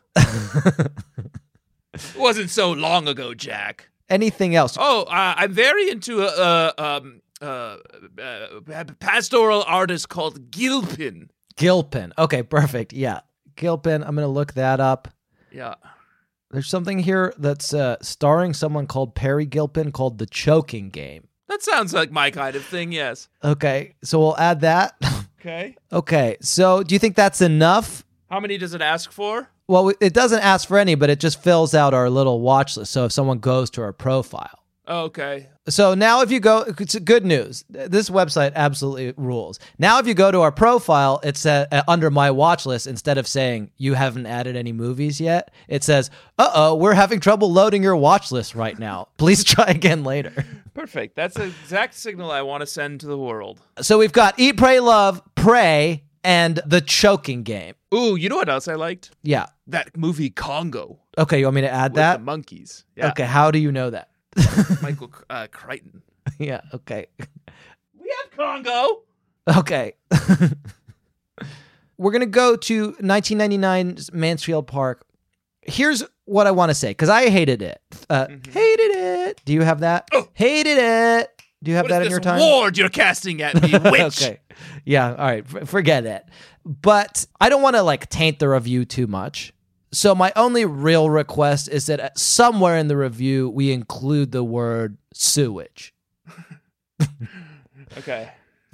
It wasn't so long ago, Jack. Anything else? Oh, uh, I'm very into a uh, um, uh, uh, pastoral artist called Gilpin. Gilpin. Okay, perfect. Yeah. Gilpin. I'm going to look that up. Yeah. There's something here that's uh, starring someone called Perry Gilpin called The Choking Game. That sounds like my kind of thing, yes. Okay, so we'll add that. Okay. Okay, so do you think that's enough? How many does it ask for? Well, it doesn't ask for any, but it just fills out our little watch list. So if someone goes to our profile. Oh, okay. So now if you go, it's good news. This website absolutely rules. Now if you go to our profile, it's uh, uh, under my watch list. Instead of saying you haven't added any movies yet, it says, uh-oh, we're having trouble loading your watch list right now. Please try again later. Perfect. That's the exact signal I want to send to the world. So we've got Eat, Pray, Love, Pray, and The Choking Game. Ooh, you know what else I liked? Yeah. That movie Congo. Okay, you want me to add With that? the monkeys. Yeah. Okay, how do you know that? Michael uh, Crichton. Yeah, okay. We have Congo. Okay. We're going to go to nineteen ninety-nine's Mansfield Park. Here's what I want to say, because I hated it. Uh, Mm-hmm. Hated it. Do you have that? Oh. Hated it. Do you have What that is in your this time? ward you're casting at me, witch? Okay. Yeah, all right. F- forget it. But I don't want to like taint the review too much. So my only real request is that uh, somewhere in the review we include the word sewage. Okay.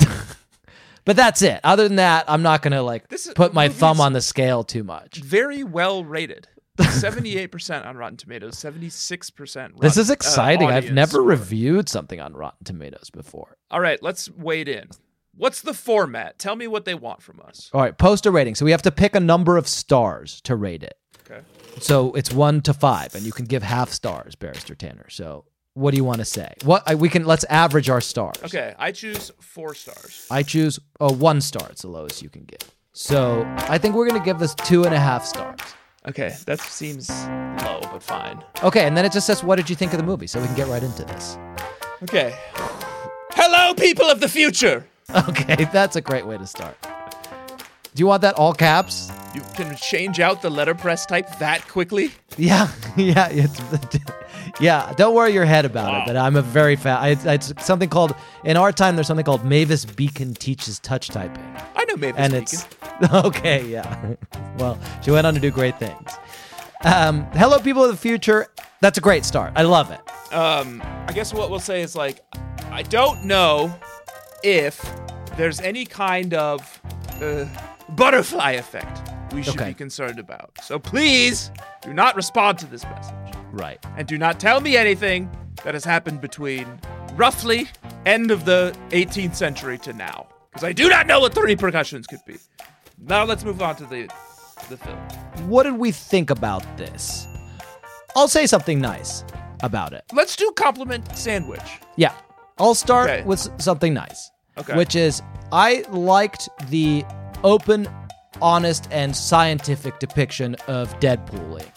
But that's it. Other than that, I'm not going to like This is- put my movie's- thumb on the scale too much. Very well rated. seventy-eight percent on Rotten Tomatoes, seventy-six percent Rotten, This is exciting. uh, I've audience never score. reviewed something on Rotten Tomatoes before. All right, let's wade in. What's the format? Tell me what they want from us. All right, post a rating. So we have to pick a number of stars to rate it. Okay. So it's one to five, and you can give half stars, Barrister Tanner. So what do you want to say? What I, we can let's average our stars. Okay, I choose four stars. I choose a one star. It's the lowest you can give. So I think we're gonna give this two and a half stars. Okay, that seems low, but fine. Okay, and then it just says, "What did you think of the movie?" So we can get right into this. Okay. Hello, people of the future. Okay, that's a great way to start. Do you want that all caps? You can change out the letterpress type that quickly? Yeah, yeah, it's, yeah. Don't worry your head about Wow. it. But I'm a very fast. It's something called in our time. There's something called Mavis Beacon teaches touch typing, I know Mavis and Beacon. it's okay. Yeah. Well, she went on to do great things. Um, hello, people of the future. That's a great start. I love it. Um, I guess what we'll say is like, I don't know if there's any kind of uh, butterfly effect we should Okay. be concerned about. So please do not respond to this message. Right. And do not tell me anything that has happened between roughly end of the eighteenth century to now. Because I do not know what the repercussions could be. Now let's move on to the the film. What did we think about this? I'll say something nice about it. Let's do compliment sandwich. Yeah. I'll start Okay. with s- something nice. Okay. Which is, I liked the open, honest, and scientific depiction of Deadpooling.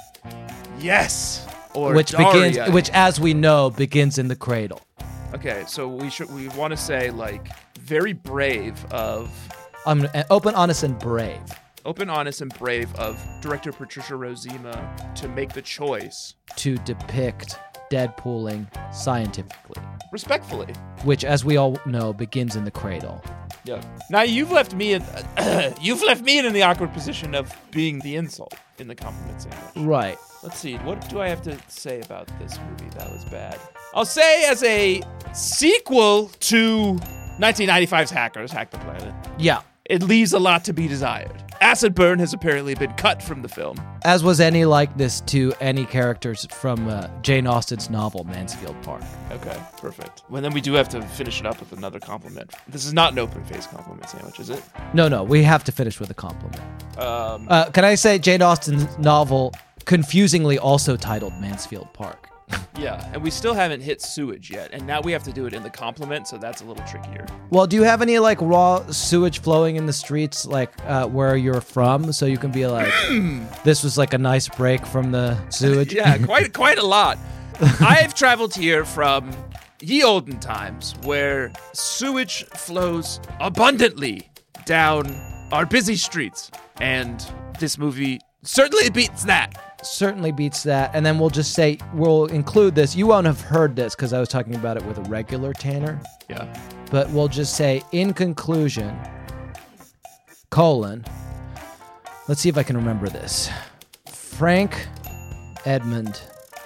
Yes. Or Which Daria. begins, which, as we know, begins in the cradle. Okay, so we should we want to say like very brave of Um, open, honest, and brave. open, honest, and brave of director Patricia Rozema to make the choice To depict Deadpooling scientifically, respectfully. which, as we all know, begins in the cradle. Yeah. Now you've left me in you've left me in the awkward position of being the insult in the compliment sandwich. Right. Let's see. What do I have to say about this movie that was bad? I'll say as a sequel to nineteen ninety-five's Hackers, Hack the Planet. Yeah. It leaves a lot to be desired. Acid burn has apparently been cut from the film. As was any likeness to any characters from uh, Jane Austen's novel, Mansfield Park. Okay, perfect. Well, then we do have to finish it up with another compliment. This is not an open-faced compliment sandwich, is it? No, no, we have to finish with a compliment. Um, Uh, can I say Jane Austen's novel, confusingly also titled Mansfield Park? yeah, and we still haven't hit sewage yet, and now we have to do it in the compliment, so that's a little trickier. Well, do you have any, like, raw sewage flowing in the streets, like, uh, where you're from, so you can be like, this was, like, a nice break from the sewage? Yeah, quite quite a lot. I've traveled here from ye olden times, where sewage flows abundantly down our busy streets, and this movie certainly beats that. Certainly beats that. And then we'll just say, we'll include this. You won't have heard this because I was talking about it with a regular Tanner. Yeah. But we'll just say, in conclusion, colon, let's see if I can remember this. Frank, Edmund,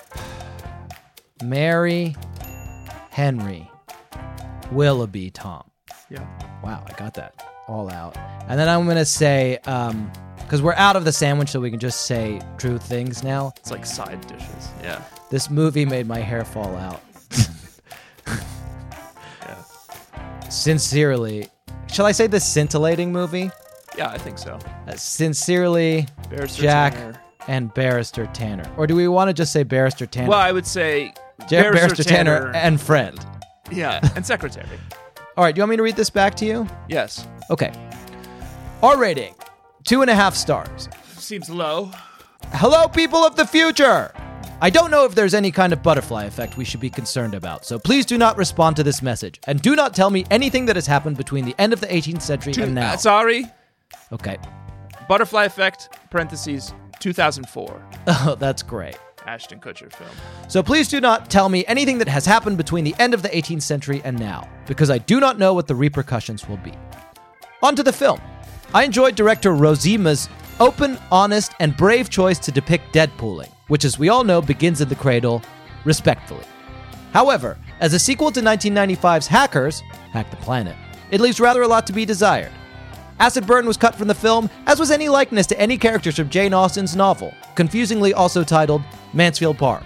Mary, Henry, Willoughby, Tom. Yeah. Wow, I got that all out. And then I'm going to say, um, because we're out of the sandwich, so we can just say true things now. It's like side dishes. Yeah. This movie made my hair fall out. Yeah. Sincerely. Shall I say this scintillating movie? Yeah, I think so. Uh, sincerely, Barrister Jack Tanner. and Barrister Tanner. Or do we want to just say Barrister Tanner? Well, I would say Ja- Barrister, Barrister Tanner, and friend. Yeah, and secretary. All right, do you want me to read this back to you? Yes. Okay. R rating, two and a half stars. Seems low. Hello, people of the future! I don't know if there's any kind of butterfly effect we should be concerned about, so please do not respond to this message, and do not tell me anything that has happened between the end of the eighteenth century and now. Uh, sorry. Okay. Butterfly Effect, parentheses, two thousand four. Oh, that's great. Ashton Kutcher film. So please do not tell me anything that has happened between the end of the eighteenth century and now, because I do not know what the repercussions will be. On to the film. I enjoyed director Rozima's open, honest, and brave choice to depict deadpooling, which, as we all know, begins in the cradle, respectfully. However, as a sequel to nineteen ninety-five's Hackers, Hack the Planet, it leaves rather a lot to be desired. Acid burn was cut from the film, as was any likeness to any characters from Jane Austen's novel, confusingly also titled Mansfield Park.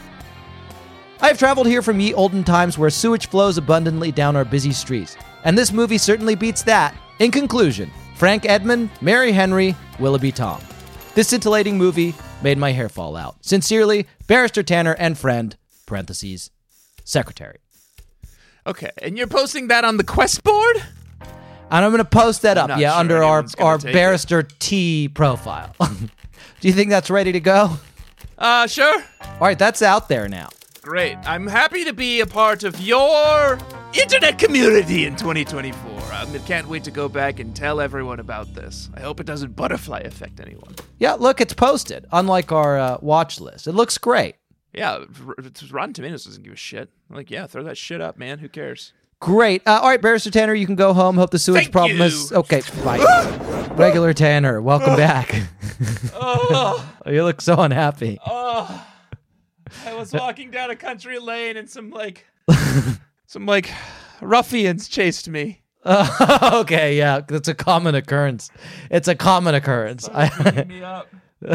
I have traveled here from ye olden times where sewage flows abundantly down our busy streets, and this movie certainly beats that. In conclusion, Frank Edmund, Mary Henry, Willoughby Tom. This scintillating movie made my hair fall out. Sincerely, Barrister Tanner and friend, parentheses, secretary. Okay, and you're posting that on the Quest board? And I'm going to post that I'm up, not yeah, sure under our, anyone's gonna our take Barrister T profile. Do you think that's ready to go? Uh, sure. All right, that's out there now. Great. I'm happy to be a part of your internet community in twenty twenty-four. I can't wait to go back and tell everyone about this. I hope it doesn't butterfly affect anyone. Yeah, look, it's posted, unlike our uh, watch list. It looks great. Yeah, Rotten Tomatoes doesn't give a shit. Like, yeah, throw that shit up, man. Who cares? Great. Uh, all right, Barrister Tanner, you can go home. Hope the sewage Thank problem you. is... Okay, bye. Regular Tanner, welcome back. Oh, You look so unhappy. oh. I was walking down a country lane and some, like, some, like, ruffians chased me. Uh, okay, yeah, it's a common occurrence. It's a common occurrence. Oh, I, beat me up.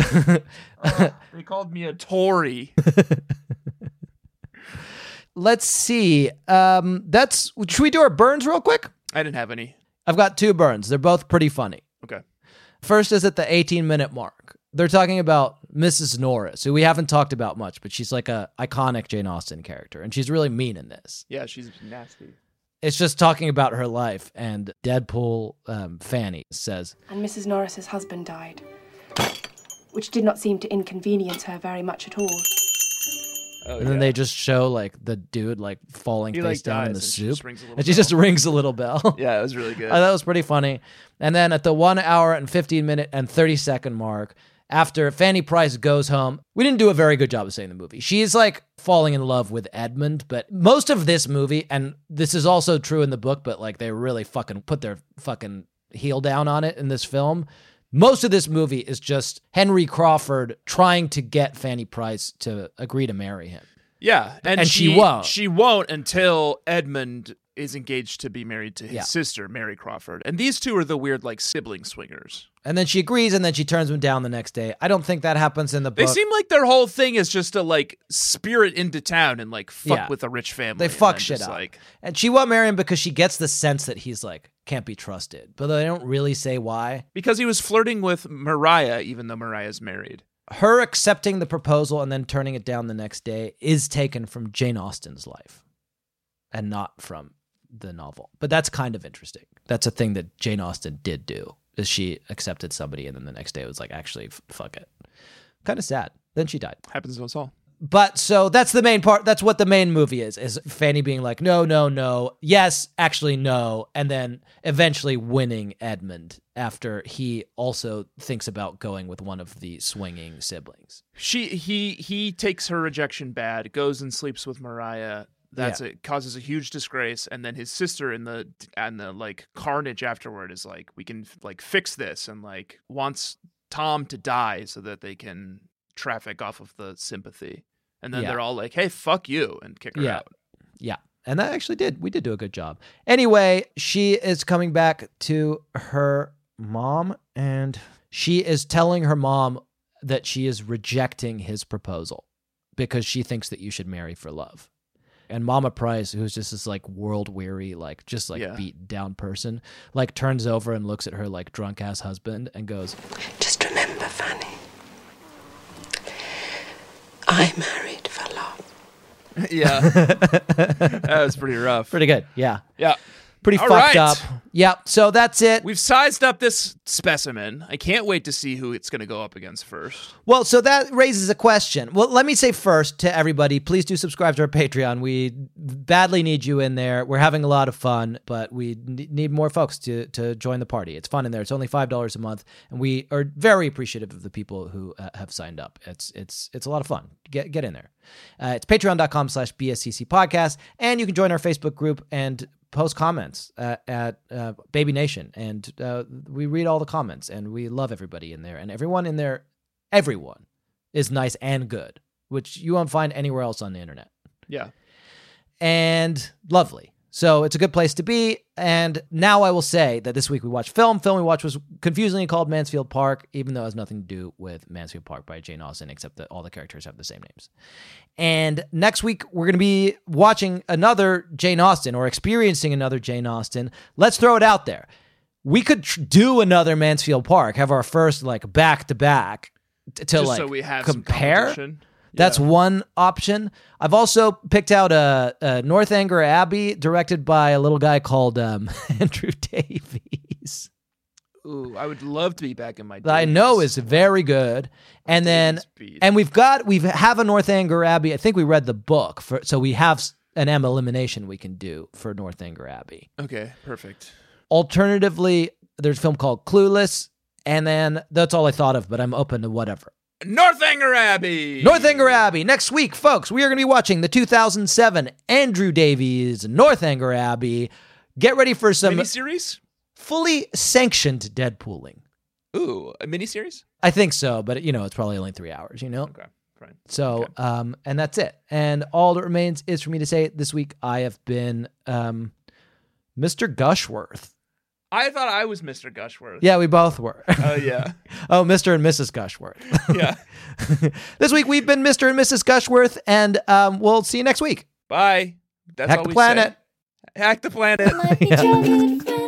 Oh, they called me a Tory. let's see. Um, that's. Should we do our burns real quick? I didn't have any. I've got two burns. They're both pretty funny. Okay. First is at the eighteen-minute mark. They're talking about Missus Norris, who we haven't talked about much, but she's like a iconic Jane Austen character, and she's really mean in this. Yeah, she's nasty. It's just talking about her life, and Deadpool um, Fanny says, And Missus Norris's husband died, which did not seem to inconvenience her very much at all. Oh, and then they just show like the dude like falling He, face like, down in dies, the and she soup, just rings a little and she bell. just rings a little bell. Yeah, it was really good. Uh, that was pretty funny. And then at the one hour and fifteen minute and thirty second mark, after Fanny Price goes home, we didn't do a very good job of saying the movie. She's like falling in love with Edmund, but most of this movie, and this is also true in the book, but like they really fucking put their fucking heel down on it in this film. Most of this movie is just Henry Crawford trying to get Fanny Price to agree to marry him. Yeah, and, And she won't. She won't until Edmund is engaged to be married to his Yeah. sister, Mary Crawford. And these two are the weird, like, sibling swingers. And then she agrees, and then she turns him down the next day. I don't think that happens in the book. They seem like their whole thing is just to, like, spirit into town and, like, fuck Yeah. with a rich family. They and fuck then shit just, up. Like, And she won't marry him because she gets the sense that he's like, can't be trusted. But they don't really say why. because he was flirting with Mariah, even though Mariah's married. Her accepting the proposal and then turning it down the next day is taken from Jane Austen's life and not from the novel. But that's kind of interesting. That's a thing that Jane Austen did do, is she accepted somebody and then the next day it was like, actually, f- fuck it. Kind of sad. Then she died. Happens to us all. But so that's the main part. That's what the main movie is, is Fanny being like, no, no, no. Yes, actually, no. And then eventually winning Edmund after he also thinks about going with one of the swinging siblings. She he he takes her rejection bad, goes and sleeps with Mariah. That's Yeah. it. Causes a huge disgrace, and then his sister in the and the like carnage afterward is like, we can like fix this, and like wants Tom to die so that they can traffic off of the sympathy. And then Yeah. they're all like, "Hey, fuck you," and kick her Yeah. out. Yeah. And that actually did. We did do a good job. Anyway, she is coming back to her mom, and she is telling her mom that she is rejecting his proposal because she thinks that you should marry for love. And Mama Price, who's just this like world weary, like just like Yeah. beat down person, like turns over and looks at her like drunk ass husband and goes, Just remember, Fanny, I married for love. Yeah, that was pretty rough. pretty good. Yeah. Yeah, Pretty All fucked right. up. Yeah. So that's it. we've sized up this specimen. I can't wait to see who it's going to go up against first. Well, so that raises a question. Well, let me say first to everybody, please do subscribe to our Patreon. We badly need you in there. We're having a lot of fun, but we n- need more folks to to join the party. It's fun in there. It's only five dollars a month, and we are very appreciative of the people who uh, have signed up. It's it's it's a lot of fun. Get get in there. Uh, it's patreon.com slash BSCC podcast, and you can join our Facebook group and post comments uh, at uh, Baby Nation, and uh, we read all the comments, and we love everybody in there, and everyone in there, everyone is nice and good, which you won't find anywhere else on the internet, Yeah. and lovely. So it's a good place to be. And now I will say that this week we watched film. Film we watched was confusingly called Mansfield Park, even though it has nothing to do with Mansfield Park by Jane Austen, except that all the characters have the same names. And next week we're going to be watching another Jane Austen, or experiencing another Jane Austen. Let's throw it out there. We could tr- do another Mansfield Park, have our first like back to back to Just like so we have some compare. competition. That's Yeah. one option. I've also picked out a, a Northanger Abbey, directed by a little guy called um, Andrew Davies. Ooh, I would love to be back in my days. That I know is very good. And then, Davies beat. and we've got we have a Northanger Abbey. I think we read the book for, so we have s- an M elimination we can do for Northanger Abbey. Okay, perfect. Alternatively, there's a film called Clueless, and then that's all I thought of. But I'm open to whatever. Northanger Abbey. Northanger Abbey. Next week, folks, we are going to be watching the two thousand seven Andrew Davies Northanger Abbey. Get ready for some Miniseries? fully sanctioned Deadpooling. Ooh, a miniseries? I think so, but you know, it's probably only three hours, you know? Okay, fine. So, Okay. um, and that's it. And all that remains is for me to say this week I have been um, Mister Gushworth. I thought I was Mister Gushworth. Yeah, we both were. Oh, yeah. Oh, Mister and Missus Gushworth. Yeah. This week we've been Mister and Missus Gushworth, and um, we'll see you next week. Bye. That's Hack all the we planet. say. Hack the planet. Might be childhood friends.